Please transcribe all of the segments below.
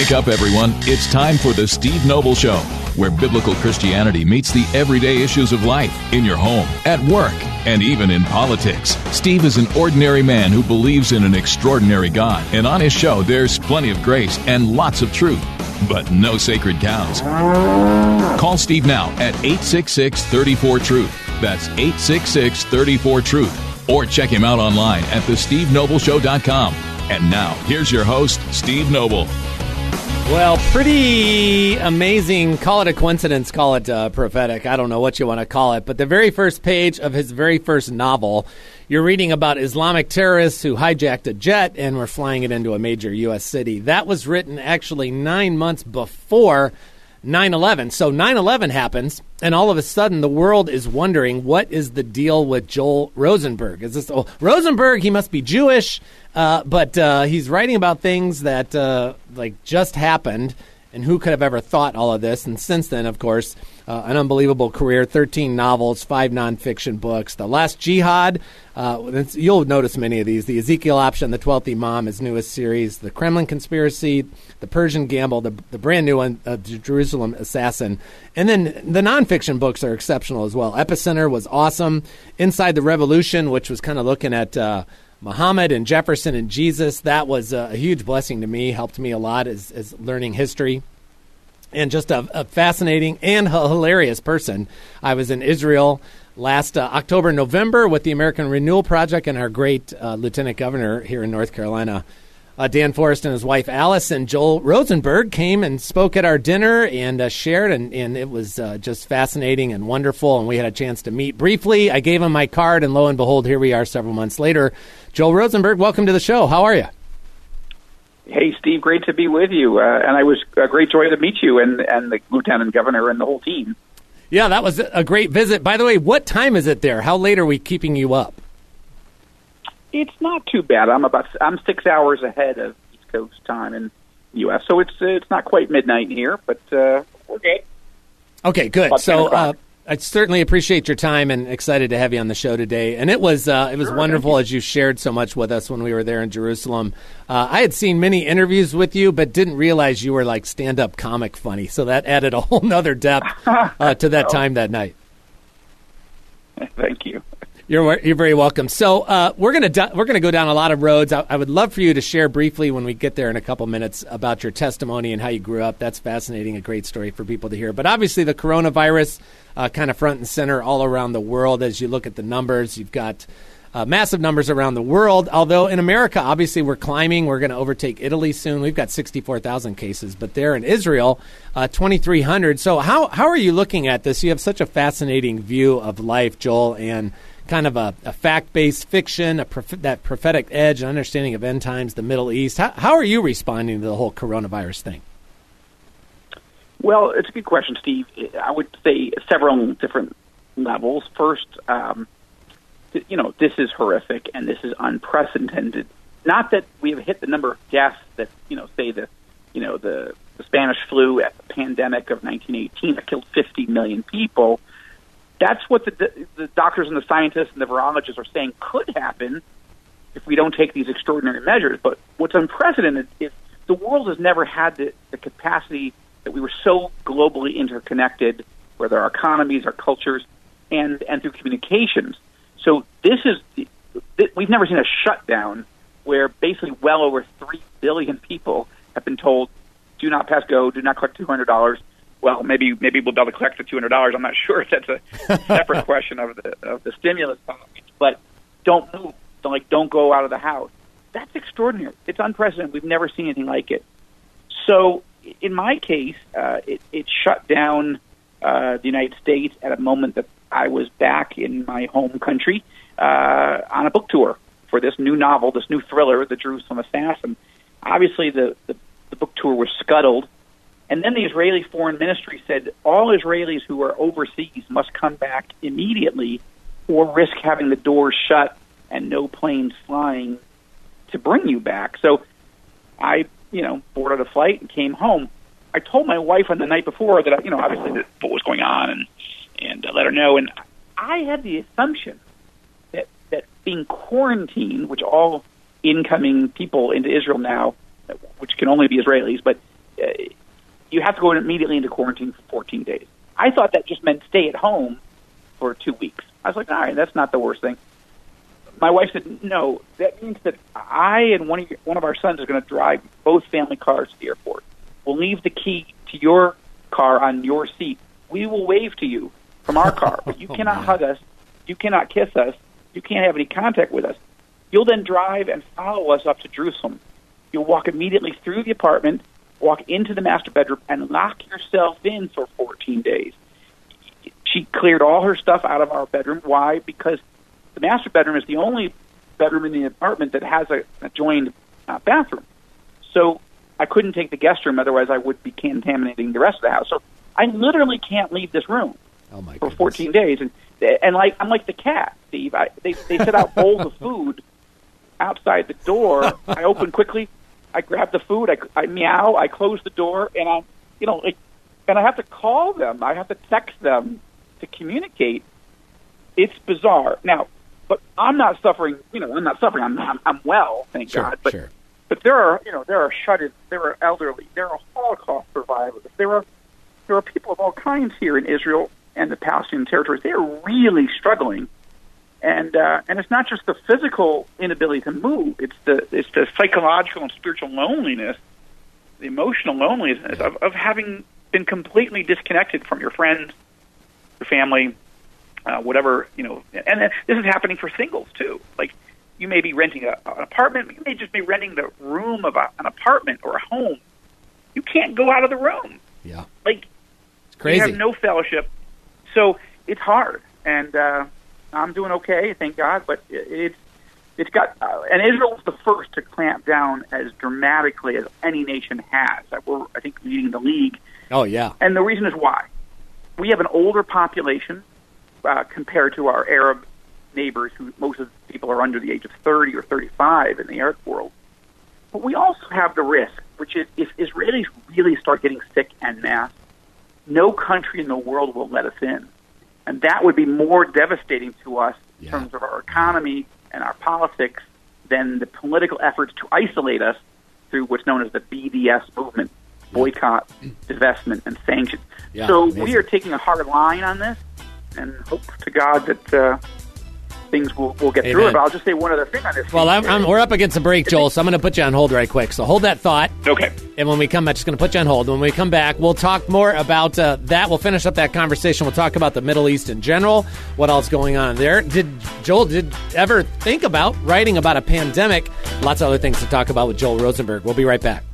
Wake up, everyone. It's time for the Steve Noble Show, where biblical Christianity meets the everyday issues of life in your home, at work, and even in politics. Steve is an ordinary man who believes in an extraordinary God, and on his show, there's plenty of grace and lots of truth, but no sacred cows. Call Steve now at 866-34-TRUTH. That's 866-34-TRUTH. Or check him out online at thestevenobleshow.com. And now, here's your host, Steve Noble. Well, pretty amazing. Call it a coincidence, call it prophetic. I don't know what you want to call it. But the very first page of his very first novel, you're reading about Islamic terrorists who hijacked a jet and were flying it into a major U.S. city. That was written actually 9 months before 9/11. So 9/11 happens, and all of a sudden the world is wondering, what is the deal with Joel Rosenberg? Is this Rosenberg? He must be Jewish, but he's writing about things that just happened, and who could have ever thought all of this? And since then, of course, an unbelievable career, 13 novels, 5 nonfiction books. The Last Jihad, you'll notice many of these. The Ezekiel Option, The 12th Imam, his newest series. The Kremlin Conspiracy, The Persian Gamble, the brand new one, The Jerusalem Assassin. And then the nonfiction books are exceptional as well. Epicenter was awesome. Inside the Revolution, which was kind of looking at Muhammad and Jefferson and Jesus. That was a huge blessing to me, helped me a lot as learning history. And just a fascinating and hilarious person. I was in Israel last October, November with the American Renewal Project and our great Lieutenant Governor here in North Carolina, Dan Forrest, and his wife Alice. And Joel Rosenberg came and spoke at our dinner and shared, and it was just fascinating and wonderful. And we had a chance to meet briefly. I gave him my card, and lo and behold, here we are several months later. Joel Rosenberg, welcome to the show. How are you? Hey, Steve, great to be with you. And I was a great joy to meet you and the Lieutenant Governor and the whole team. Yeah, that was a great visit. By the way, what time is it there? How late are we keeping you up? It's not too bad. I'm 6 hours ahead of East Coast time in the U.S., so it's not quite midnight here, but we're good. Okay, good. So I certainly appreciate your time and excited to have you on the show today. And it was Sure, wonderful as you shared so much with us when we were there in Jerusalem. I had seen many interviews with you, but didn't realize you were like stand-up comic funny. So that added a whole nother depth to that time that night. Thank you. You're very welcome. So we're gonna go down a lot of roads. I would love for you to share briefly when we get there in a couple minutes about your testimony and how you grew up. That's fascinating, a great story for people to hear. But obviously the coronavirus kind of front and center all around the world. As you look at the numbers, you've got massive numbers around the world. Although in America, obviously we're climbing. We're going to overtake Italy soon. We've got 64,000 cases, but there in Israel, 2,300. So how are you looking at this? You have such a fascinating view of life, Joel, and kind of a fact-based fiction, that prophetic edge, an understanding of end times, the Middle East. How are you responding to the whole coronavirus thing? Well, it's a good question, Steve. I would say several different levels. First, this is horrific and this is unprecedented. Not that we have hit the number of deaths that, say the Spanish flu pandemic of 1918 that killed 50 million people. That's what the doctors and the scientists and the virologists are saying could happen if we don't take these extraordinary measures. But what's unprecedented is the world has never had the capacity that we were so globally interconnected, whether our economies, our cultures, and through communications. So we've never seen a shutdown where basically well over 3 billion people have been told, do not pass go, do not collect $200. Well, maybe we'll be able to collect the $200. I'm not sure if that's a separate question of the stimulus package. But don't move. Don't go out of the house. That's extraordinary. It's unprecedented. We've never seen anything like it. So in my case, it shut down the United States at a moment that I was back in my home country on a book tour for this new novel, this new thriller, The Jerusalem Assassin. Obviously, the book tour was scuttled. And then the Israeli Foreign Ministry said all Israelis who are overseas must come back immediately or risk having the doors shut and no planes flying to bring you back. So I, boarded a flight and came home. I told my wife on the night before that, obviously what was going on and let her know. And I had the assumption that being quarantined, which all incoming people into Israel now, which can only be Israelis, but you have to go immediately into quarantine for 14 days. I thought that just meant stay at home for 2 weeks. I was like, all right, that's not the worst thing. My wife said, no, that means that I and one of our sons are going to drive both family cars to the airport. We'll leave the key to your car on your seat. We will wave to you from our car, but you cannot hug us. You cannot kiss us. You can't have any contact with us. You'll then drive and follow us up to Jerusalem. You'll walk immediately through the apartment, walk into the master bedroom, and lock yourself in for 14 days. She cleared all her stuff out of our bedroom. Why? Because the master bedroom is the only bedroom in the apartment that has a joined bathroom. So I couldn't take the guest room, otherwise I would be contaminating the rest of the house. So I literally can't leave this room for 14 days. And like I'm like the cat, Steve. They set out bowls of food outside the door. I open quickly. I grab the food. I meow. I close the door, and and I have to call them. I have to text them to communicate. It's bizarre. Now, but I'm not suffering. I'm not suffering. I'm well, thank God. But there are shut-ins. There are elderly. There are Holocaust survivors. There are people of all kinds here in Israel and the Palestinian territories. They are really struggling. And it's not just the physical inability to move; it's the psychological and spiritual loneliness, the emotional loneliness of having been completely disconnected from your friends, your family, whatever And this is happening for singles too. Like you may be renting an apartment, you may just be renting the room of an apartment or a home. You can't go out of the room. Yeah, like it's crazy. You have no fellowship, so it's hard. And I'm doing okay, thank God, but it's got and Israel was the first to clamp down as dramatically as any nation has. We're, I think, leading the league. Oh yeah, and the reason is why we have an older population compared to our Arab neighbors, who most of the people are under the age of 30 or 35 in the Arab world. But we also have the risk, which is if Israelis really start getting sick en masse, no country in the world will let us in. And that would be more devastating to us in terms of our economy and our politics than the political efforts to isolate us through what's known as the BDS movement, boycott, divestment, and sanctions. Yeah, so amazing. We are taking a hard line on this and hope to God that things will get through it. But I'll just say one other thing on this. Well, we're up against a break, Joel, so I'm going to put you on hold right quick. So hold that thought. Okay. And when we come back, just going to put you on hold. When we come back, we'll talk more about that. We'll finish up that conversation. We'll talk about the Middle East in general, what else going on there. Did ever think about writing about a pandemic? Lots of other things to talk about with Joel Rosenberg. We'll be right back.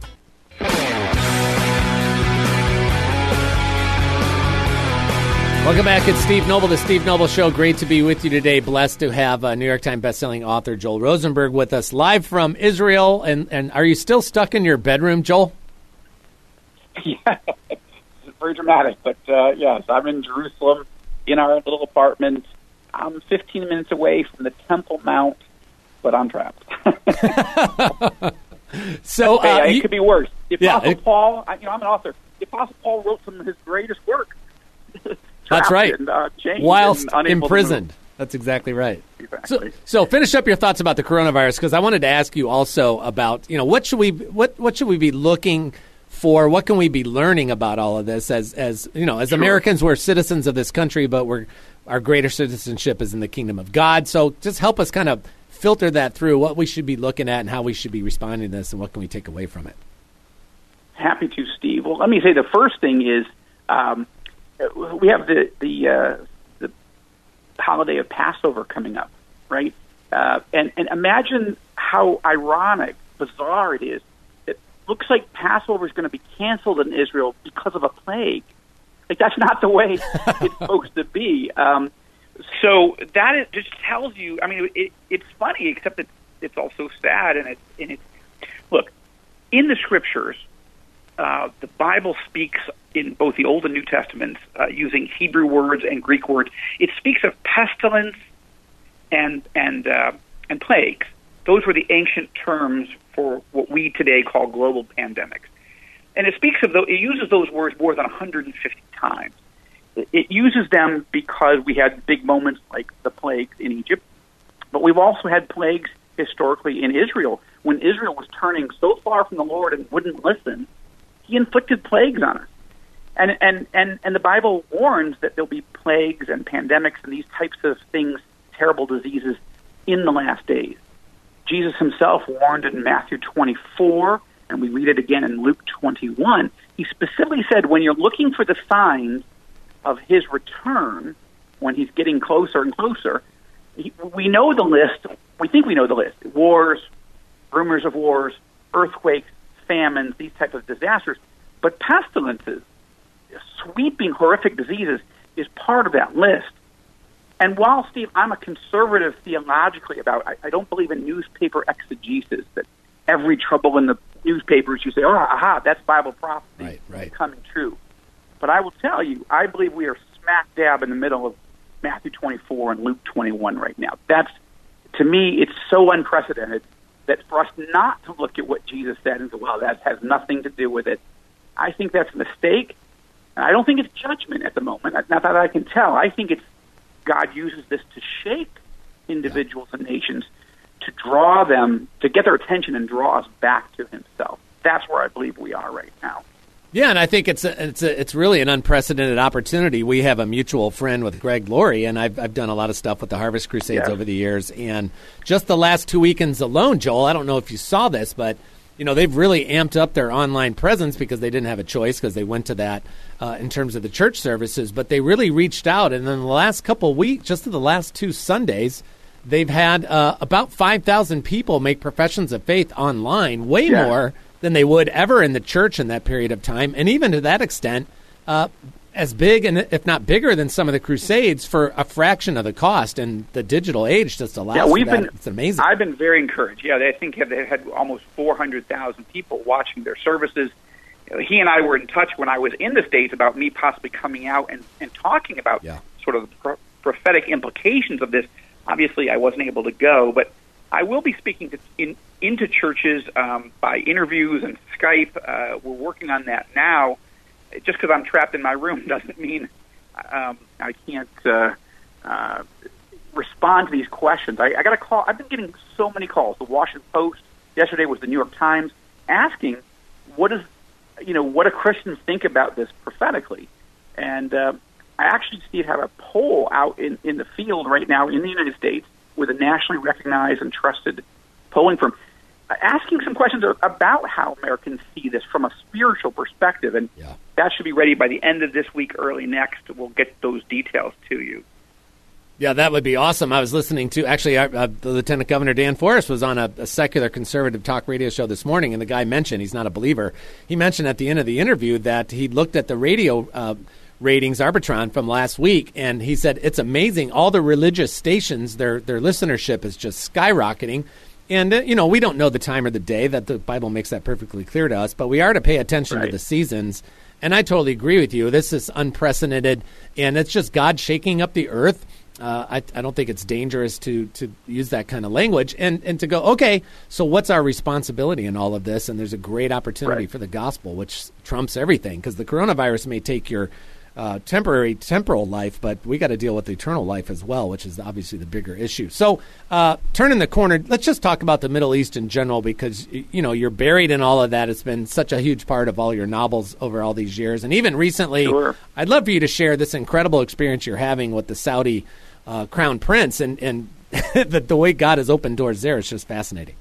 Welcome back. It's Steve Noble, The Steve Noble Show. Great to be with you today. Blessed to have New York Times bestselling author Joel Rosenberg with us live from Israel. And are you still stuck in your bedroom, Joel? Yeah, it's very dramatic. But yes, I'm in Jerusalem in our little apartment. I'm 15 minutes away from the Temple Mount, but I'm trapped. So it could be worse. The Apostle Paul, I'm an author. The Apostle Paul wrote some of his greatest work. That's right. And, whilst imprisoned. That's exactly right. Exactly. So finish up your thoughts about the coronavirus, because I wanted to ask you also about, what should we be looking for? What can we be learning about all of this? As Americans, we're citizens of this country, but our greater citizenship is in the kingdom of God. So just help us kind of filter that through what we should be looking at and how we should be responding to this, and what can we take away from it? Happy to, Steve. Well, let me say the first thing is we have the holiday of Passover coming up, right? And imagine how ironic, bizarre it is. It looks like Passover is going to be canceled in Israel because of a plague. Like, that's not the way it's supposed to be. So that just tells you. I mean, it's funny, except it's also sad, and it's look in the scriptures. The Bible speaks in both the Old and New Testaments using Hebrew words and Greek words. It speaks of pestilence and plagues. Those were the ancient terms for what we today call global pandemics. And it uses those words more than 150 times. It uses them because we had big moments like the plagues in Egypt, but we've also had plagues historically in Israel. When Israel was turning so far from the Lord and wouldn't listen, he inflicted plagues on us. And the Bible warns that there'll be plagues and pandemics and these types of things, terrible diseases, in the last days. Jesus himself warned in Matthew 24, and we read it again in Luke 21. He specifically said, when you're looking for the signs of his return, when he's getting closer and closer, we know the list. We think we know the list. Wars, rumors of wars, earthquakes, famines, these types of disasters. But pestilences, sweeping, horrific diseases, is part of that list. And while, Steve, I'm a conservative theologically about it, I don't believe in newspaper exegesis, that every trouble in the newspapers, you say, oh, aha, that's Bible prophecy coming true. But I will tell you, I believe we are smack dab in the middle of Matthew 24 and Luke 21 right now. That's, to me, it's so unprecedented that for us not to look at what Jesus said and say, well, that has nothing to do with it, I think that's a mistake. And I don't think it's judgment at the moment. Not that I can tell. I think it's God uses this to shake individuals and nations, to draw them, to get their attention and draw us back to himself. That's where I believe we are right now. Yeah, and I think it's really an unprecedented opportunity. We have a mutual friend with Greg Laurie, and I've done a lot of stuff with the Harvest Crusades over the years. And just the last 2 weekends alone, Joel, I don't know if you saw this, but they've really amped up their online presence because they didn't have a choice because they went to that in terms of the church services. But they really reached out, and then the last couple of weeks, just in the last 2 Sundays, they've had about 5,000 people make professions of faith online, way more than they would ever in the church in that period of time. And even to that extent, as big, and if not bigger, than some of the Crusades for a fraction of the cost. And the digital age just allows for that. It's amazing. I've been very encouraged. Yeah, I think they had almost 400,000 people watching their services. He and I were in touch when I was in the States about me possibly coming out and talking about sort of the prophetic implications of this. Obviously, I wasn't able to go, but I will be speaking into churches by interviews and Skype. We're working on that now. Just because I'm trapped in my room doesn't mean I can't respond to these questions. I got a call. I've been getting so many calls. The Washington Post, yesterday was the New York Times, asking what do Christians think about this prophetically. And I actually, Steve, have a poll out in the field right now in the United States with a nationally recognized and trusted polling firm, asking some questions about how Americans see this from a spiritual perspective. And that should be ready by the end of this week, early next. We'll get those details to you. Yeah, that would be awesome. I was listening to, actually, the Lieutenant Governor Dan Forest was on a secular conservative talk radio show this morning, and the guy mentioned, he's not a believer, he mentioned at the end of the interview that he looked at the radio ratings, Arbitron, from last week, and he said it's amazing. All the religious stations, their listenership is just skyrocketing. And, we don't know the time or the day. That the Bible makes that perfectly clear to us, but we are to pay attention to the seasons. And I totally agree with you. This is unprecedented, and it's just God shaking up the earth. I don't think it's dangerous to use that kind of language and to go, okay, so what's our responsibility in all of this? And there's a great opportunity for the gospel, which trumps everything, because the coronavirus may take your temporary temporal life, but we got to deal with the eternal life as well, which is obviously the bigger issue. So turning the corner, let's just talk about the Middle East in general, because you're buried in all of that. It's been such a huge part of all your novels over all these years. And even recently, I'd love for you to share this incredible experience you're having with the Saudi Crown Prince, and the way God has opened doors there is just fascinating.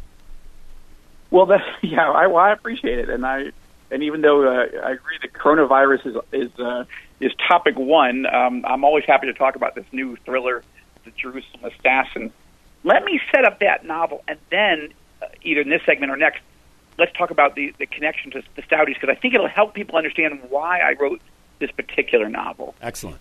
Well, I appreciate it, and even though I agree that coronavirus is topic one, I'm always happy to talk about this new thriller, The Jerusalem Assassin. Let me set up that novel, and then either in this segment or next, let's talk about the connection to the Saudis, because I think it'll help people understand why I wrote this particular novel. Excellent.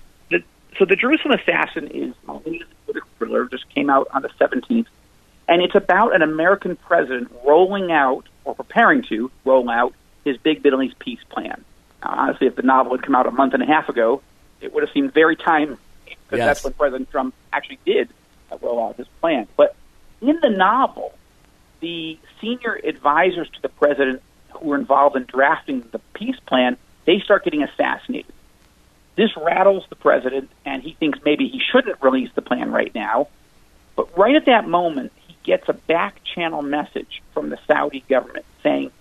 So The Jerusalem Assassin is a thriller, just came out on the 17th, and it's about an American president rolling out, or preparing to roll out, his big Middle East peace plan. Honestly, if the novel had come out a month and a half ago, it would have seemed very timely, because that's when President Trump actually did roll out his plan. But in the novel, the senior advisors to the president who were involved in drafting the peace plan, they start getting assassinated. This rattles the president, and he thinks maybe he shouldn't release the plan right now. But right at that moment, he gets a back-channel message from the Saudi government saying,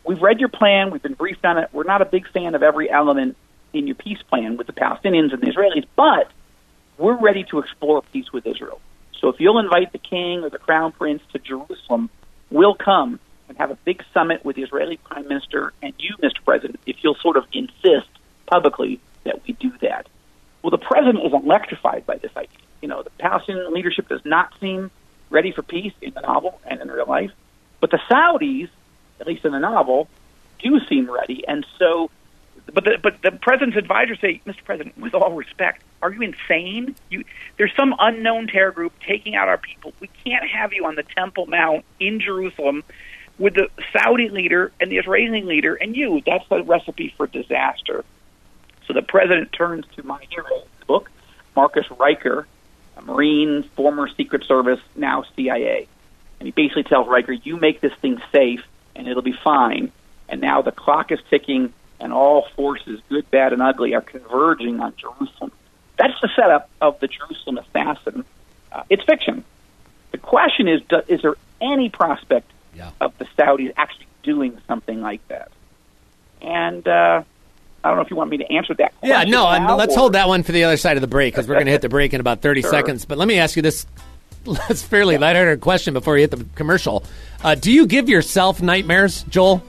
we've read your plan. We've been briefed on it. We're not a big fan of every element in your peace plan with the Palestinians and the Israelis, but we're ready to explore peace with Israel. So if you'll invite the king or the crown prince to Jerusalem, we'll come and have a big summit with the Israeli prime minister and you, Mr. President, if you'll sort of insist publicly that we do that. Well, the president is electrified by this idea. The Palestinian leadership does not seem ready for peace in the novel and in real life, but the Saudis, at least in the novel, do seem ready. And so, but the president's advisors say, Mr. President, with all respect, are you insane? There's some unknown terror group taking out our people. We can't have you on the Temple Mount in Jerusalem with the Saudi leader and the Israeli leader and you. That's a recipe for disaster. So the president turns to my hero in the book, Marcus Riker, a Marine, former Secret Service, now CIA. And he basically tells Riker, you make this thing safe and it'll be fine. And now the clock is ticking and all forces, good, bad, and ugly, are converging on Jerusalem. That's the setup of the Jerusalem assassin. It's fiction. The question is there any prospect of the Saudis actually doing something like that? And I don't know if you want me to answer that question. Let's hold that one for the other side of the break, because we're going to hit the break in about 30 seconds. But let me ask you this fairly lighthearted question before we hit the commercial. Do you give yourself nightmares, Joel?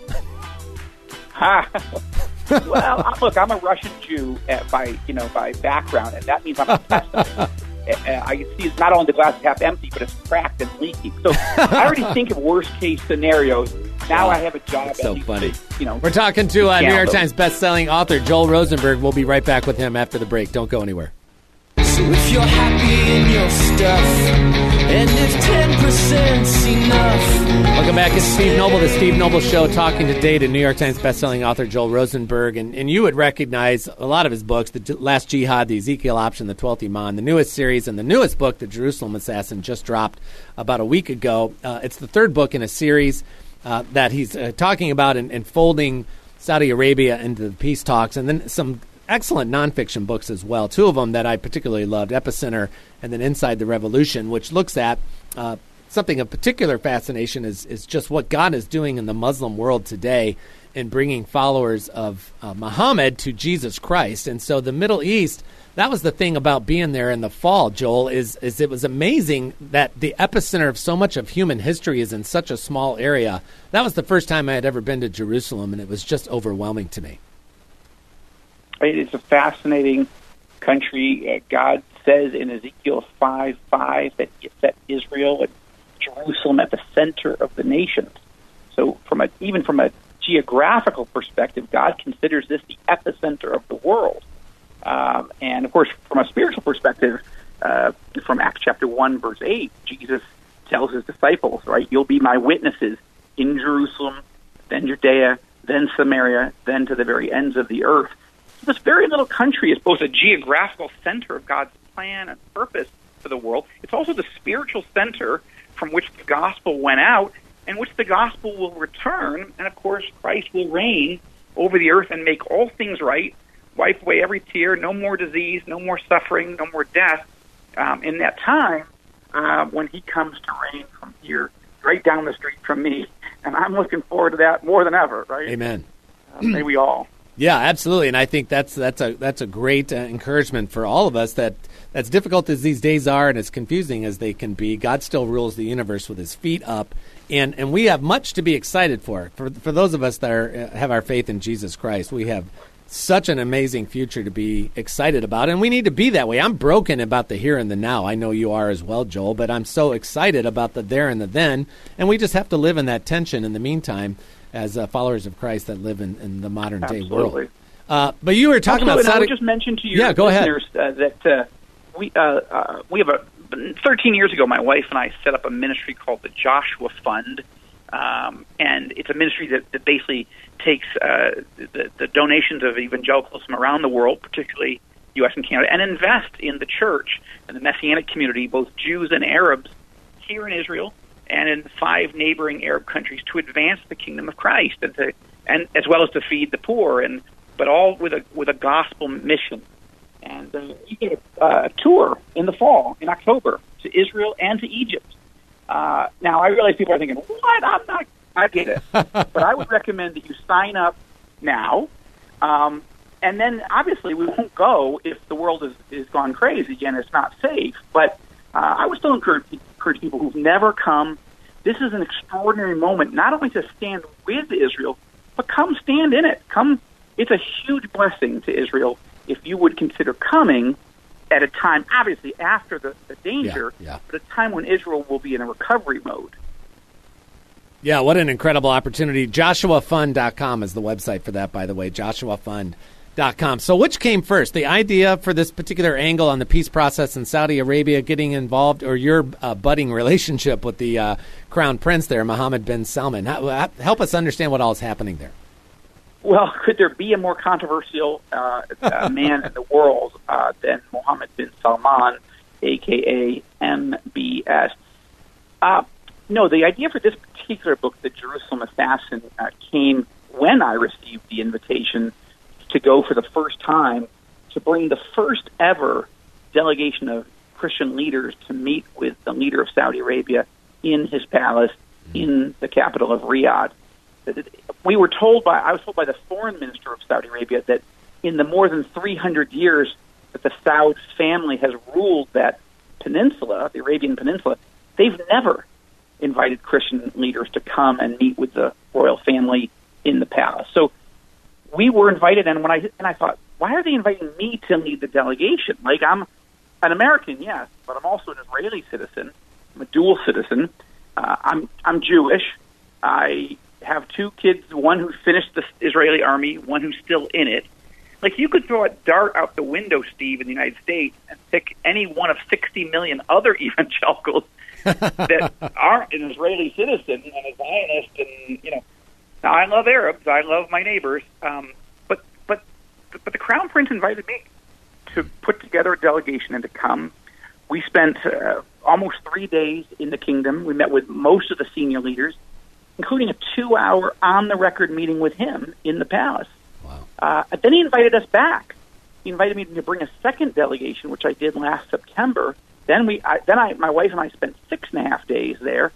Well, look, I'm a Russian Jew by background, and that means I'm a pessimist. I can see it's not only the glass is half empty, but it's cracked and leaking. So I already think of worst-case scenarios. Now I have a job. So funny. We're talking to New York Times best-selling author Joel Rosenberg. We'll be right back with him after the break. Don't go anywhere. So if you're happy in your stuff, and if 10%'s enough. Welcome back. It's Steve Noble, the Steve Noble Show, talking today to New York Times bestselling author Joel Rosenberg. And you would recognize a lot of his books, The Last Jihad, The Ezekiel Option, The 12th Imam, the newest series, and the newest book, The Jerusalem Assassin, just dropped about a week ago. It's the third book in a series that he's talking about and folding Saudi Arabia into the peace talks, and then some excellent nonfiction books as well. Two of them that I particularly loved, Epicenter and then Inside the Revolution, which looks at something of particular fascination is just what God is doing in the Muslim world today in bringing followers of Muhammad to Jesus Christ. And so the Middle East, that was the thing about being there in the fall, Joel, is it was amazing that the epicenter of so much of human history is in such a small area. That was the first time I had ever been to Jerusalem, and it was just overwhelming to me. It's a fascinating country. God says in Ezekiel 5:5 that he set Israel and Jerusalem at the center of the nations. So even from a geographical perspective, God considers this the epicenter of the world. And, of course, from a spiritual perspective, from Acts chapter 1, verse 8, Jesus tells his disciples, right, you'll be my witnesses in Jerusalem, then Judea, then Samaria, then to the very ends of the earth. So this very little country is both a geographical center of God's plan and purpose for the world. It's also the spiritual center from which the gospel went out and which the gospel will return. And, of course, Christ will reign over the earth and make all things right, wipe away every tear, no more disease, no more suffering, no more death in that time when he comes to reign from here, right down the street from me. And I'm looking forward to that more than ever, right? Amen. May we all. Yeah, absolutely, and I think that's a great encouragement for all of us. That as difficult as these days are, and as confusing as they can be, God still rules the universe with His feet up, and we have much to be excited for. For those of us that have our faith in Jesus Christ, we have such an amazing future to be excited about, and we need to be that way. I'm broken about the here and the now. I know you are as well, Joel, but I'm so excited about the there and the then, and we just have to live in that tension in the meantime as followers of Christ that live in the modern-day world. But you were talking about Saudi... I would just mention to your listeners that we have 13 years ago, my wife and I set up a ministry called the Joshua Fund, and it's a ministry that basically takes the donations of evangelicals from around the world, particularly U.S. and Canada, and invest in the church and the Messianic community, both Jews and Arabs, here in Israel and in 5 neighboring Arab countries, to advance the kingdom of Christ and as well as to feed the poor, but all with a gospel mission. And we did a tour in the fall, in October, to Israel and to Egypt. Now I realize people are thinking, "What? I get it. But I would recommend that you sign up now. And then, obviously, we won't go if the world is gone crazy and it's not safe. But I would still encourage people who've never come. This is an extraordinary moment, not only to stand with Israel, but come stand in it. Come. It's a huge blessing to Israel if you would consider coming at a time, obviously, after the danger, but a time when Israel will be in a recovery mode. Yeah, what an incredible opportunity. JoshuaFund.com is the website for that, by the way, JoshuaFund.com. So which came first, the idea for this particular angle on the peace process in Saudi Arabia getting involved, or your budding relationship with the Crown Prince there, Mohammed bin Salman? Help us understand what all is happening there. Well, could there be a more controversial man in the world than Mohammed bin Salman, a.k.a. MBS? No, the idea for this particular book, The Jerusalem Assassin, came when I received the invitation to go for the first time to bring the first ever delegation of Christian leaders to meet with the leader of Saudi Arabia in his palace in the capital of Riyadh. I was told by the foreign minister of Saudi Arabia that in the more than 300 years that the Saud family has ruled that peninsula, the Arabian Peninsula, they've never invited Christian leaders to come and meet with the royal family in the palace. So we were invited, and I thought, why are they inviting me to lead the delegation? Like, I'm an American, yes, but I'm also an Israeli citizen. I'm a dual citizen. I'm Jewish. I have two kids, one who finished the Israeli army, one who's still in it. Like, you could throw a dart out the window, Steve, in the United States and pick any one of 60 million other evangelicals that aren't an Israeli citizen and a Zionist, and now I love Arabs, I love my neighbors, but the Crown Prince invited me to put together a delegation and to come. We spent almost 3 days in the kingdom. We met with most of the senior leaders, including a 2-hour on-the-record meeting with him in the palace. Wow. Then he invited us back. He invited me to bring a second delegation, which I did last September. Then my wife and I spent 6.5 days there,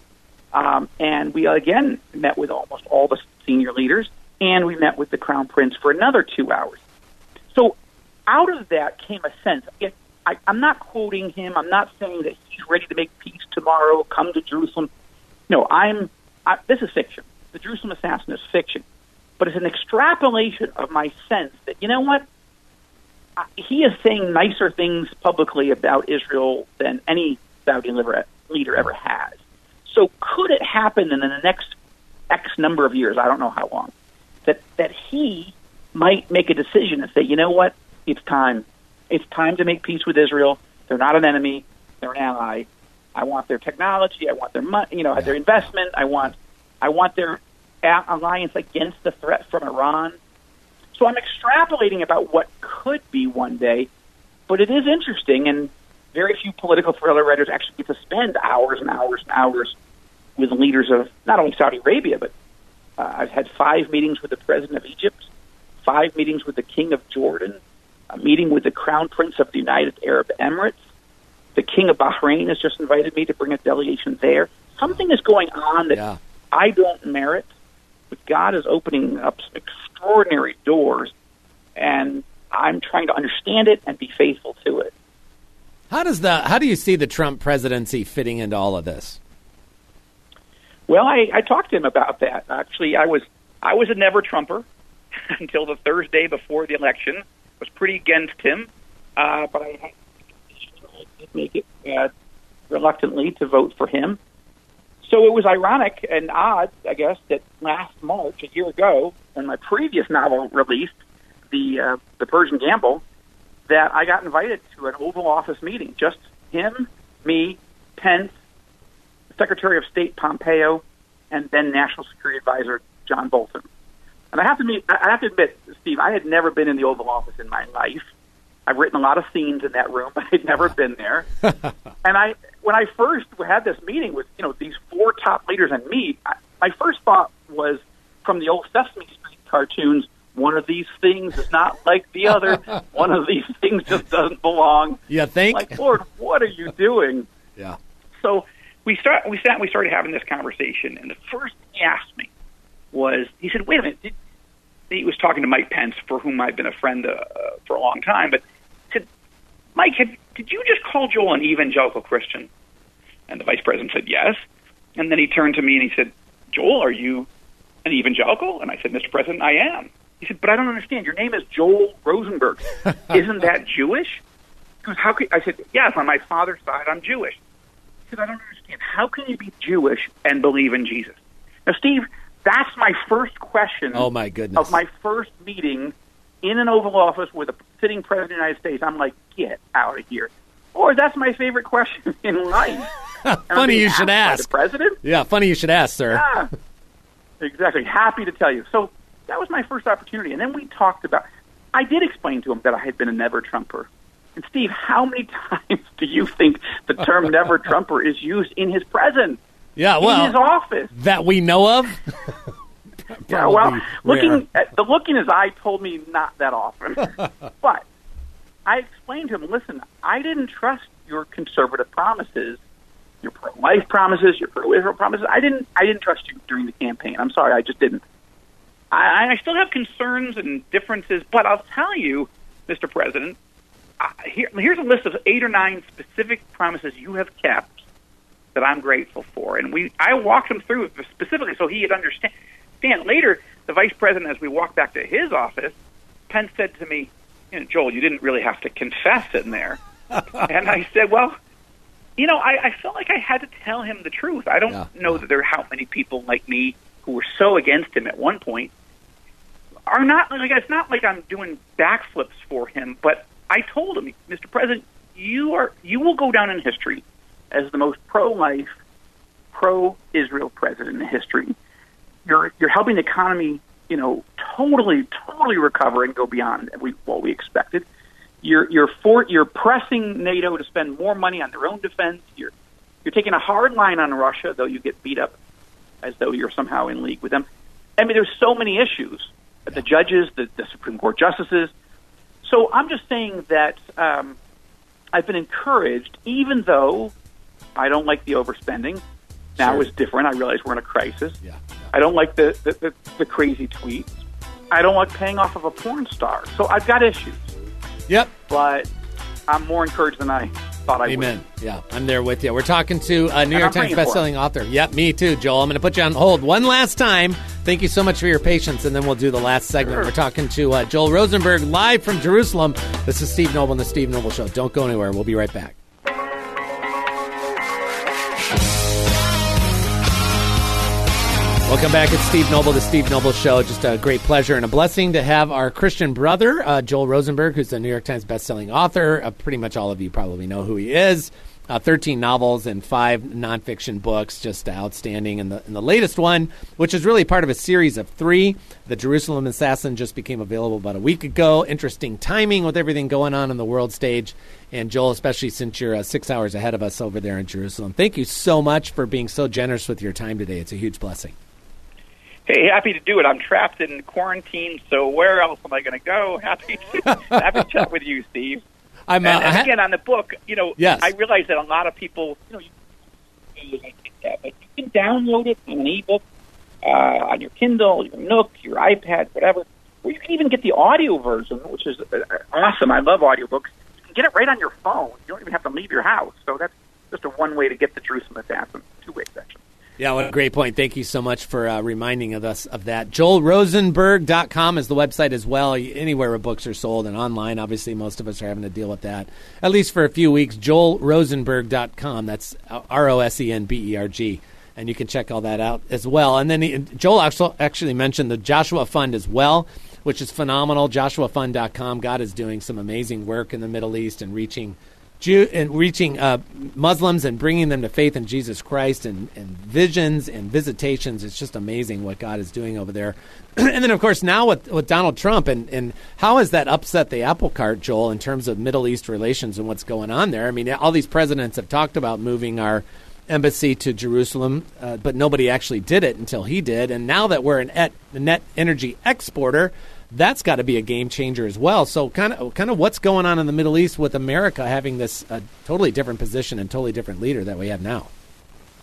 and we again met with almost all the senior leaders, and we met with the Crown Prince for another 2 hours. So out of that came a sense. I'm not quoting him. I'm not saying that he's ready to make peace tomorrow, come to Jerusalem. No, this is fiction. The Jerusalem Assassin is fiction. But it's an extrapolation of my sense that, you know what, he is saying nicer things publicly about Israel than any Saudi leader ever has. So could it happen in the next X number of years, I don't know how long, that he might make a decision and say, you know what, it's time. It's time to make peace with Israel. They're not an enemy. They're an ally. I want their technology. I want their money, their investment. I want their alliance against the threat from Iran. So I'm extrapolating about what could be one day, but it is interesting, and very few political thriller writers actually get to spend hours and hours and hours with the leaders of not only Saudi Arabia, but I've had 5 meetings with the president of Egypt, 5 meetings with the king of Jordan, a meeting with the Crown Prince of the United Arab Emirates. The king of Bahrain has just invited me to bring a delegation there. Something is going on that I don't merit, but God is opening up some extraordinary doors, and I'm trying to understand it and be faithful to it. How do you see the Trump presidency fitting into all of this? Well, I talked to him about that. Actually, I was a never Trumper until the Thursday before the election. I was pretty against him, but I did make it reluctantly to vote for him. So it was ironic and odd, I guess, that last March, a year ago, when my previous novel released, the Persian Gamble, that I got invited to an Oval Office meeting. Just him, me, Pence, Secretary of State Pompeo, and then National Security Advisor John Bolton. And I have to admit, Steve, I had never been in the Oval Office in my life. I've written a lot of scenes in that room, but I'd never been there. And when I first had this meeting with these 4 top leaders and me, my first thought was from the old Sesame Street cartoons, one of these things is not like the other. One of these things just doesn't belong. You think? Like, Lord, what are you doing? Yeah. So we sat and we started having this conversation, and the first thing he asked me was, he said, wait a minute, he was talking to Mike Pence, for whom I've been a friend for a long time, but he said, Mike, did you just call Joel an evangelical Christian? And the vice president said, yes. And then he turned to me and he said, Joel, are you an evangelical? And I said, Mr. President, I am. He said, but I don't understand. Your name is Joel Rosenberg. Isn't that Jewish? He goes, how could, I said, yes, on my father's side, I'm Jewish. He said, I don't understand. How can you be Jewish and believe in Jesus? Now, Steve, that's my first question. Oh, my goodness. Of my first meeting in an Oval Office with a sitting president of the United States. I'm like, get out of here. Or that's my favorite question in life. Funny you should ask. The president? Yeah, funny you should ask, sir. Yeah, exactly. Happy to tell you. So that was my first opportunity. And then we talked about, I did explain to him that I had been a never-Trumper. And Steve, how many times do you think the term never-Trumper is used in his presence? Yeah, well, in his office. That we know of? Yeah, well, the look in his eye told me not that often. But I explained to him, listen, I didn't trust your conservative promises, your pro-life promises, your pro-Israel promises. I didn't trust you during the campaign. I'm sorry, I just didn't. I still have concerns and differences, but I'll tell you, Mr. President, here's a list of 8 or 9 specific promises you have kept that I'm grateful for. And I walked him through it specifically so he would understand. Later, the vice president, as we walked back to his office, Pence said to me, Joel, you didn't really have to confess in there. And I said, well, I felt like I had to tell him the truth. I don't know that there are how many people like me who were so against him at one point are not, like, it's not like I'm doing backflips for him, but I told him, Mr. President, you will go down in history as the most pro-life, pro-Israel president in history. You're helping the economy, totally recover and go beyond what we expected. You're pressing NATO to spend more money on their own defense. You're taking a hard line on Russia, though you get beat up as though you're somehow in league with them. I mean, there's so many issues. The judges, the Supreme Court justices. So I'm just saying that I've been encouraged, even though I don't like the overspending. Now is different. I realize we're in a crisis. Yeah. I don't like the crazy tweets. I don't like paying off of a porn star. So I've got issues. Yep. But I'm more encouraged than I thought I would. Amen. Yeah, I'm there with you. We're talking to a New York Times bestselling author. Yep, me too, Joel. I'm going to put you on hold one last time. Thank you so much for your patience, and then we'll do the last segment. Sure. We're talking to Joel Rosenberg live from Jerusalem. This is Steve Noble and The Steve Noble Show. Don't go anywhere. We'll be right back. Welcome back. It's Steve Noble, The Steve Noble Show. Just a great pleasure and a blessing to have our Christian brother, Joel Rosenberg, who's a New York Times bestselling author. Pretty much all of you probably know who he is. 13 novels and 5 nonfiction books, just outstanding. And the latest one, which is really part of a series of 3, The Jerusalem Assassin, just became available about a week ago. Interesting timing with everything going on the world stage. And Joel, especially since you're 6 hours ahead of us over there in Jerusalem, thank you so much for being so generous with your time today. It's a huge blessing. Hey, happy to do it. I'm trapped in quarantine, so where else am I going to go? Happy to chat with you, Steve. And again, on the book, yes. I realize that a lot of people, but you can download it in an ebook on your Kindle, your Nook, your iPad, whatever. Or you can even get the audio version, which is awesome. I love audiobooks. You can get it right on your phone. You don't even have to leave your house. So that's just a one way to get the Jerusalem Assassin, 2-way section. Yeah, what a great point. Thank you so much for reminding us of that. JoelRosenberg.com is the website as well, anywhere where books are sold and online. Obviously, most of us are having to deal with that, at least for a few weeks. JoelRosenberg.com. That's ROSENBERG. And you can check all that out as well. And then Joel actually mentioned the Joshua Fund as well, which is phenomenal. JoshuaFund.com. God is doing some amazing work in the Middle East and reaching Muslims and bringing them to faith in Jesus Christ and visions and visitations. It's just amazing what God is doing over there. And then, of course, now with Donald Trump, and how has that upset the apple cart, Joel, in terms of Middle East relations and what's going on there? I mean, all these presidents have talked about moving our embassy to Jerusalem, but nobody actually did it until he did. And now that we're a net energy exporter, that's got to be a game changer as well. So kind of what's going on in the Middle East with America having this totally different position and totally different leader that we have now?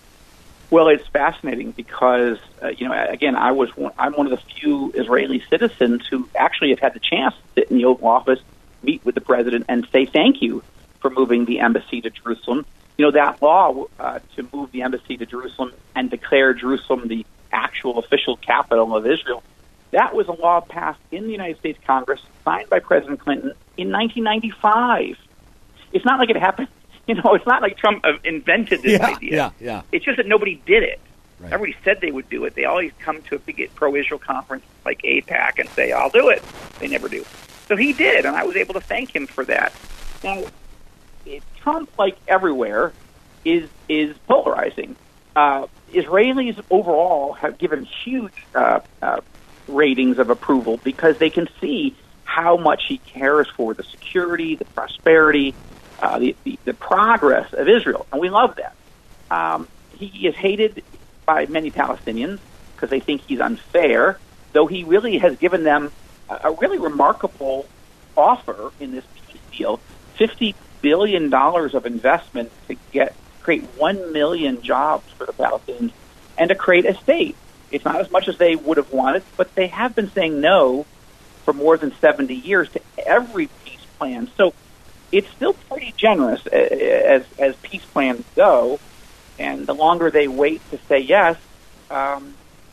Well, it's fascinating because, again, I'm one of the few Israeli citizens who actually have had the chance to sit in the Oval Office, meet with the president, and say thank you for moving the embassy to Jerusalem. That law to move the embassy to Jerusalem and declare Jerusalem the actual official capital of Israel, that was a law passed in the United States Congress, signed by President Clinton in 1995. It's not like it happened. It's not like Trump invented this idea. Yeah. It's just that nobody did it. Right. Everybody said they would do it. They always come to a big pro-Israel conference like AIPAC and say, I'll do it. They never do. So he did, and I was able to thank him for that. Now, Trump, like everywhere, is polarizing. Israelis overall have given huge ratings of approval because they can see how much he cares for the security, the prosperity, the progress of Israel, and we love that. He is hated by many Palestinians because they think he's unfair, though he really has given them a really remarkable offer in this peace deal, $50 billion of investment to create 1 million jobs for the Palestinians and to create a state. It's not as much as they would have wanted, but they have been saying no for more than 70 years to every peace plan. So it's still pretty generous as peace plans go, and the longer they wait to say yes, the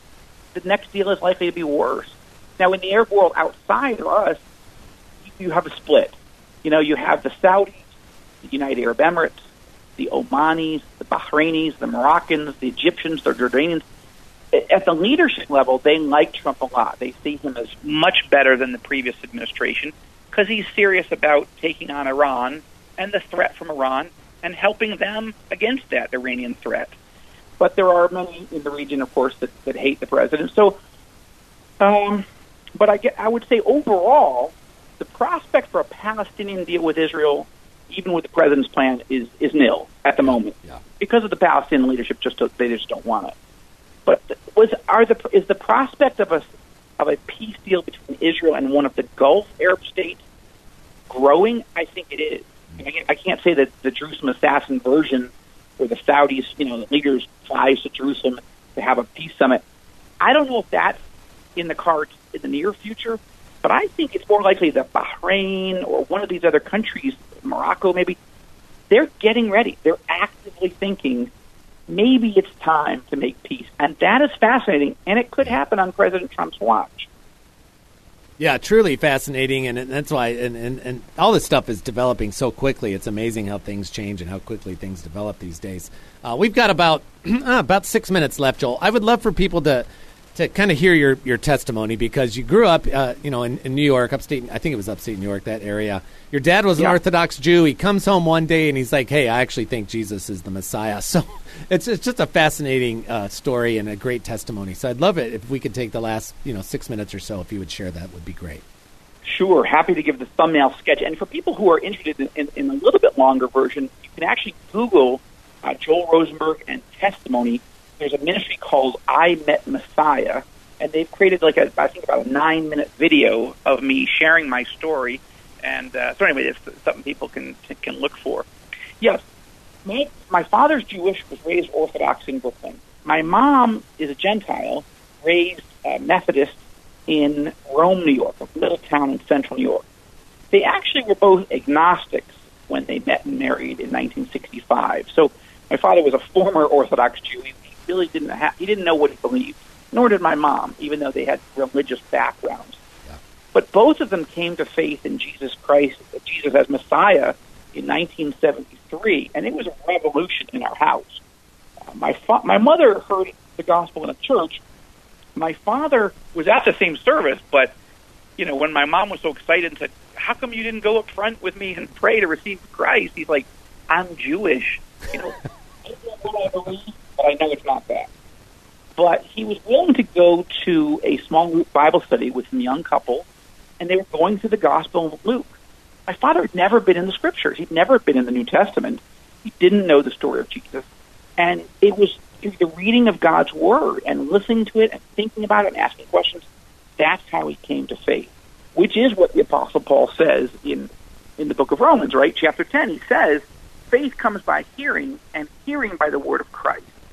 next deal is likely to be worse. Now, in the Arab world outside of us, you have a split. You have the Saudis, the United Arab Emirates, the Omanis, the Bahrainis, the Moroccans, the Egyptians, the Jordanians. At the leadership level, they like Trump a lot. They see him as much better than the previous administration because he's serious about taking on Iran and the threat from Iran and helping them against that Iranian threat. But there are many in the region, of course, that hate the president. So, but I would say overall, the prospect for a Palestinian deal with Israel, even with the president's plan, is nil at the moment because of the Palestinian leadership. They just don't want it. But is the prospect of a peace deal between Israel and one of the Gulf Arab states growing? I think it is. I can't say that the Jerusalem assassin version, where the Saudis, the leaders flies to Jerusalem to have a peace summit. I don't know if that's in the cards in the near future, but I think it's more likely that Bahrain or one of these other countries, Morocco maybe, they're getting ready. They're actively thinking maybe it's time to make peace. And that is fascinating, and it could happen on President Trump's watch. Yeah, truly fascinating, and that's why, and all this stuff is developing so quickly. It's amazing how things change and how quickly things develop these days. We've got about 6 minutes left, Joel. I would love for people to kind of hear your testimony because you grew up, in New York, upstate. I think it was upstate New York, that area. Your dad was an Orthodox Jew. He comes home one day and he's like, "Hey, I actually think Jesus is the Messiah." So it's just a fascinating story and a great testimony. So I'd love it if we could take the last 6 minutes or so. If you would share that, would be great. Sure, happy to give the thumbnail sketch. And for people who are interested in a little bit longer version, you can actually Google Joel Rosenberg and testimony. There's a ministry called I Met Messiah, and they've created about a 9-minute video of me sharing my story. And so anyway, it's something people can look for. Yes, my father's Jewish, was raised Orthodox in Brooklyn. My mom is a Gentile, raised Methodist in Rome, New York, a little town in central New York. They actually were both agnostics when they met and married in 1965. So my father was a former Orthodox Jew. He really didn't know what he believed, nor did my mom, even though they had religious backgrounds. Yeah. But both of them came to faith in Jesus Christ, Jesus as Messiah, in 1973, and it was a revolution in our house. My mother heard the gospel in a church. My father was at the same service, but when my mom was so excited and said, "How come you didn't go up front with me and pray to receive Christ?" He's like, "I'm Jewish. I don't know what I believe, but I know it's not that." But he was willing to go to a small group Bible study with a young couple, and they were going through the Gospel of Luke. My father had never been in the Scriptures. He'd never been in the New Testament. He didn't know the story of Jesus. And it was through the reading of God's Word and listening to it and thinking about it and asking questions, that's how he came to faith, which is what the Apostle Paul says in the book of Romans, right? Chapter 10, he says, faith comes by hearing, and hearing by the word of Christ.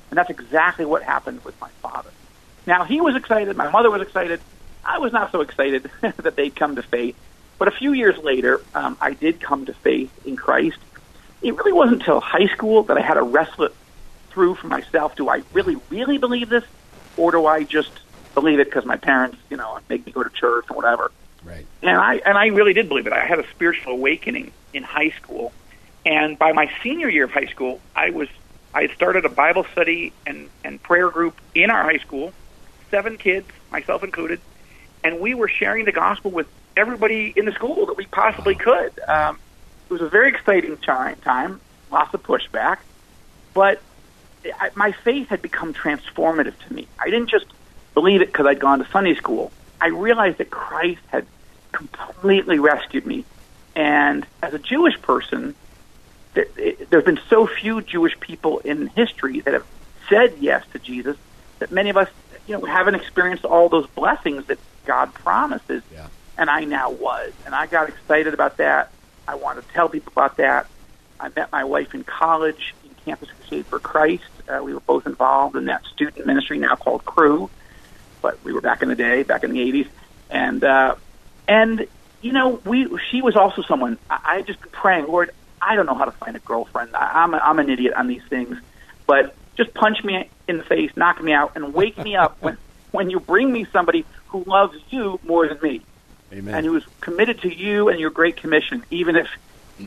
And that's exactly what happened with my father. Now, he was excited. My mother was excited. I was not so excited that they'd come to faith. But a few years later, I did come to faith in Christ. It really wasn't until high school that I had to wrestle it through for myself. Do I really, really believe this? Or do I just believe it because my parents, make me go to church or whatever? Right. And I really did believe it. I had a spiritual awakening in high school. And by my senior year of high school, I had started a Bible study and prayer group in our high school, 7 kids, myself included, and we were sharing the gospel with everybody in the school that we possibly could. It was a very exciting time, lots of pushback, but my faith had become transformative to me. I didn't just believe it because I'd gone to Sunday school. I realized that Christ had completely rescued me. And as a Jewish person, there have been so few Jewish people in history that have said yes to Jesus that many of us, haven't experienced all those blessings that God promises. Yeah. And I now was. And I got excited about that. I wanted to tell people about that. I met my wife in college in Campus Crusade for Christ. We were both involved in that student ministry now called Cru, but we were back in the day, back in the 80s. And she was also someone, I just been praying, Lord, I don't know how to find a girlfriend. I'm an idiot on these things, but just punch me in the face, knock me out, and wake me up when you bring me somebody who loves you more than me. Amen. And who is committed to you and your great commission, even if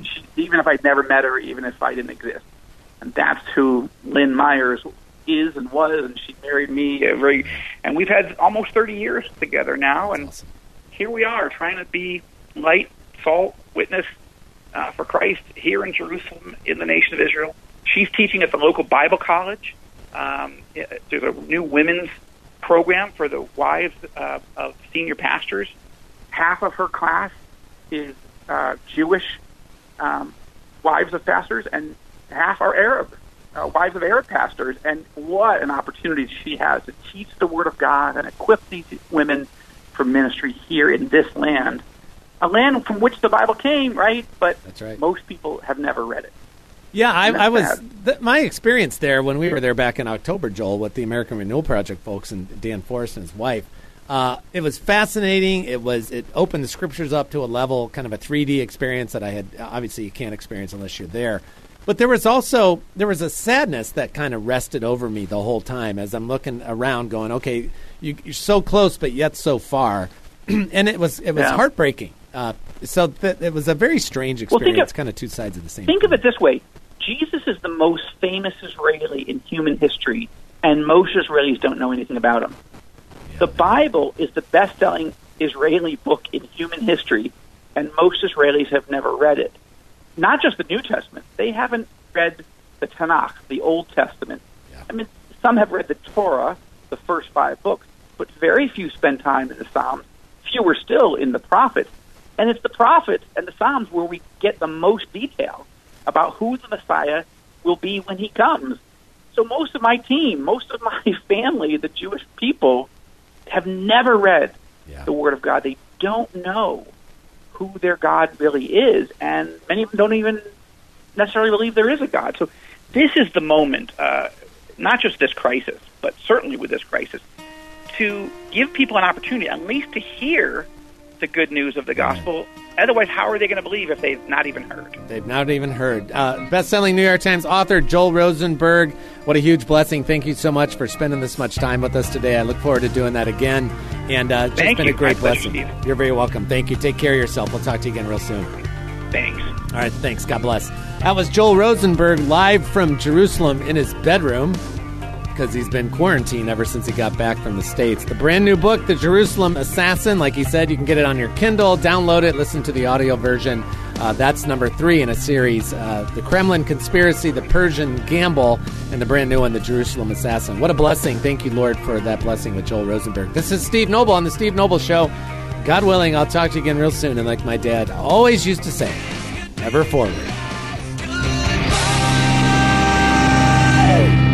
I'd never met her, even if I didn't exist. And that's who Lynn Myers is and was, and she married me. And we've had almost 30 years together now, and awesome. Here we are trying to be light, salt, witness for Christ here in Jerusalem, in the nation of Israel. She's teaching at the local Bible college. There's a new women's program for the wives of senior pastors. Half of her class is Jewish wives of pastors, and half are Arab, wives of Arab pastors. And what an opportunity she has to teach the Word of God and equip these women for ministry here in this land, a land from which the Bible came, right? But that's right. Most people have never read it. Yeah, I was my experience there when we were there back in October, Joel, with the American Renewal Project folks and Dan Forrest and his wife. It was fascinating. It opened the scriptures up to a level, kind of a 3D experience that I had. Obviously, you can't experience unless you're there. But there was a sadness that kind of rested over me the whole time as I'm looking around, going, "Okay, you're so close, but yet so far," and it was heartbreaking. It was a very strange experience. Kind of two sides of the same. Think of it this way: Jesus is the most famous Israeli in human history, and most Israelis don't know anything about him. The Bible is the best-selling Israeli book in human history, and most Israelis have never read it. Not just the New Testament. They haven't read the Tanakh, the Old Testament. Yeah. I mean, some have read the Torah, the first 5 books, but very few spend time in the Psalms, fewer still in the prophets. And it's the prophets and the Psalms where we get the most detail about who the Messiah will be when he comes. So most of my team, most of my family, the Jewish people, have never read the Word of God. They don't know who their God really is, and many of them don't even necessarily believe there is a God. So this is the moment, not just this crisis, but certainly with this crisis, to give people an opportunity at least to hear the good news of the gospel. Otherwise, how are they going to believe if they've not even heard? They've not even heard. Best-selling New York Times author Joel Rosenberg, what a huge blessing. Thank you so much for spending this much time with us today. I look forward to doing that again. And it's been a great blessing. You're very welcome. Thank you. Take care of yourself. We'll talk to you again real soon. Thanks. All right, thanks. God bless. That was Joel Rosenberg live from Jerusalem in his bedroom, because he's been quarantined ever since he got back from the States. The brand new book, The Jerusalem Assassin, like he said, you can get it on your Kindle, download it, listen to the audio version. That's number 3 in a series, The Kremlin Conspiracy, The Persian Gamble, and the brand new one, The Jerusalem Assassin. What a blessing. Thank you, Lord, for that blessing with Joel Rosenberg. This is Steve Noble on The Steve Noble Show. God willing, I'll talk to you again real soon. And like my dad always used to say, ever forward.